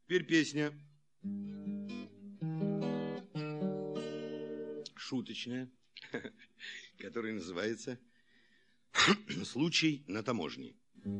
Теперь песня шуточная, которая называется «Случай на таможне».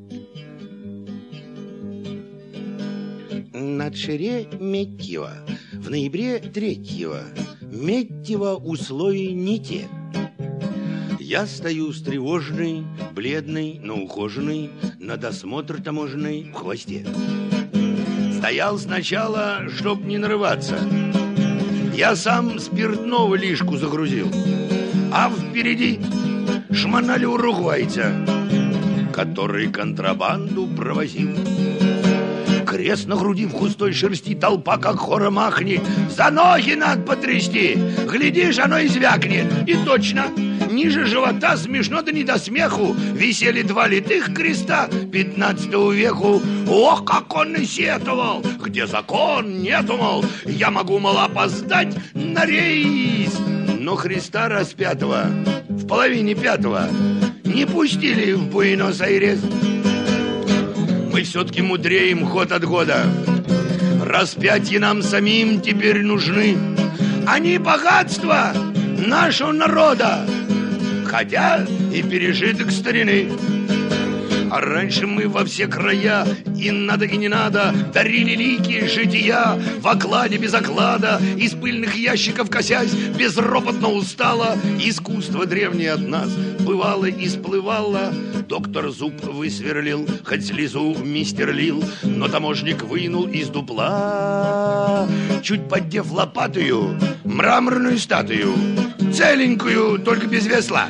На Шереметьево в ноябре 3-го Медьево условия не те. Я стою встревоженный, бледный, но ухоженный, на досмотр таможенный в хвосте. Стоял сначала, чтоб не нарываться. Я сам спиртного лишку загрузил, а впереди шмонали уругвайца, который контрабанду провозил. Крест на груди в густой шерсти, толпа как хором ахнет. За ноги надо потрясти, глядишь, оно и звякнет. И точно, ниже живота, смешно да не до смеху, висели 2 литых креста 15 веку. Ох, как он и сетовал, где закон нету, мол, я могу, мол, опоздать на рейс. Но Христа распятого в половине 5-го не пустили в Буэнос-Айрес. Мы все-таки мудреем год от года. Распятие нам самим теперь нужны. Они богатство нашего народа, хотя и пережиток старины. А раньше мы во все края, и надо, и не надо, дарили лики жития в окладе без оклада, из пыльных ящиков косясь, безропотно устало. Искусство древнее от нас бывало и сплывало. Доктор зуб высверлил, хоть слезу мистер лил, но таможник вынул из дупла, чуть поддев лопатою, мраморную статую, целенькую, только без весла.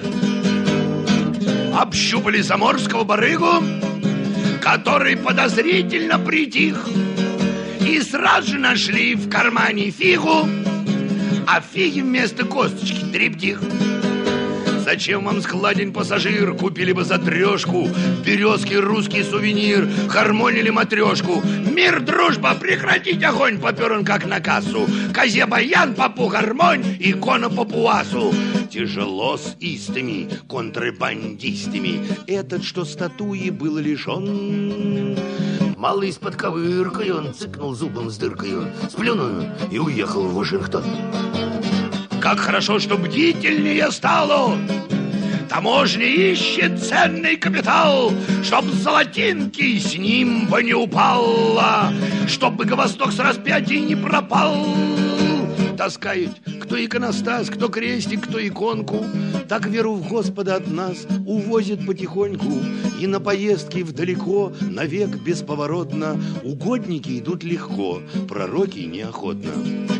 Общупали заморского барыгу, который подозрительно притих, и сразу же нашли в кармане фигу, а фиги вместо косточки трептих. Зачем вам складень пассажир? Купили бы за 3, березки русский сувенир, хармонили матрешку. Мир, дружба, прекратить огонь, попер он как на кассу. Козе баян, попу гармонь, икона папуасу. Тяжело с истыми контрабандистами этот, что статуи был лишен. Малый с подковыркой он цыкнул зубом с дыркой, сплюнул и уехал в Вашингтон. Как хорошо, что бдительнее стало. Таможня ищет ценный капитал, чтоб золотинки с ним бы не упало, чтоб Богосток с распятия не пропал. Таскают кто иконостас, кто крестик, кто иконку. Так веру в Господа от нас увозят потихоньку. И на поездки вдалеко, навек бесповоротно, угодники идут легко, пророки неохотно.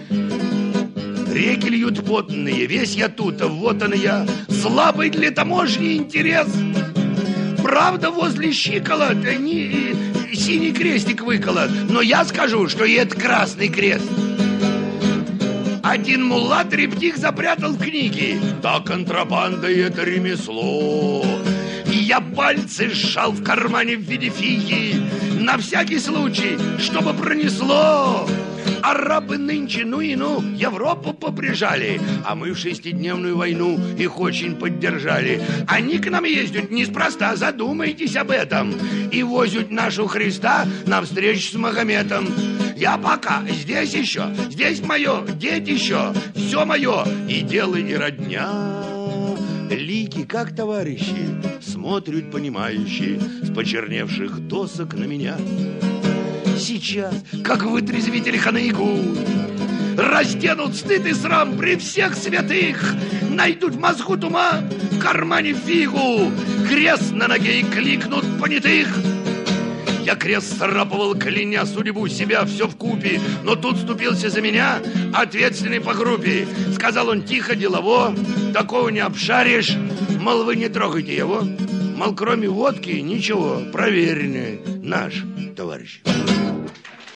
Реки льют потные, весь я тут, вот он я, слабый для таможни интерес. Правда, возле щиколот синий крестик выколот, но я скажу, что и это красный крест. Один мулла трептих запрятал в книге. Да, контрабанда — это ремесло. И я пальцы сжал в кармане в виде фиги, на всякий случай, чтобы пронесло. Арабы нынче, ну и ну, Европу поприжали, а мы в 6-дневную войну их очень поддержали. Они к нам ездят неспроста, задумайтесь об этом, и возят нашу Христа навстречу с Магометом. Я пока здесь еще, здесь мое, детище, все мое, и дело, и родня. Лики, как товарищи, смотрят понимающие с почерневших досок на меня. Сейчас, как вытрезвитель Ханаигу, разденут стыд и срам при всех святых, найдут в мозгу тума, в кармане фигу, крест на ноге и кликнут понятых. Я крест срапывал, кляня судьбу себя все вкупе, но тут вступился за меня ответственный по группе. Сказал он тихо, делово, такого не обшаришь, мол, вы не трогайте его, мол, кроме водки ничего, проверенный наш товарищ.